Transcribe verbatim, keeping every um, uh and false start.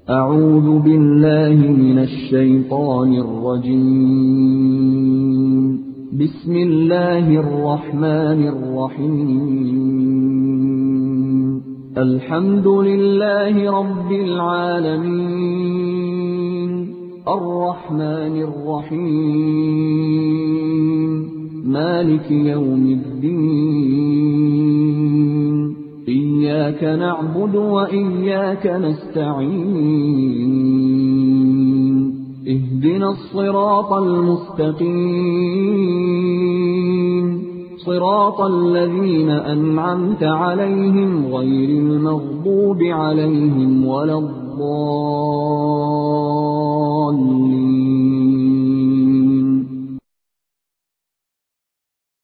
أعوذ بالله من الشيطان الرجيم. بسم الله الرحمن الرحيم. الحمد لله رب العالمين، الرحمن الرحيم، مالك يوم الدين. إياك نعبد وإياك نستعين. اهدنا الصراط المستقيم، صراط الذين أنعمت عليهم غير المغضوب عليهم ولا الضالين.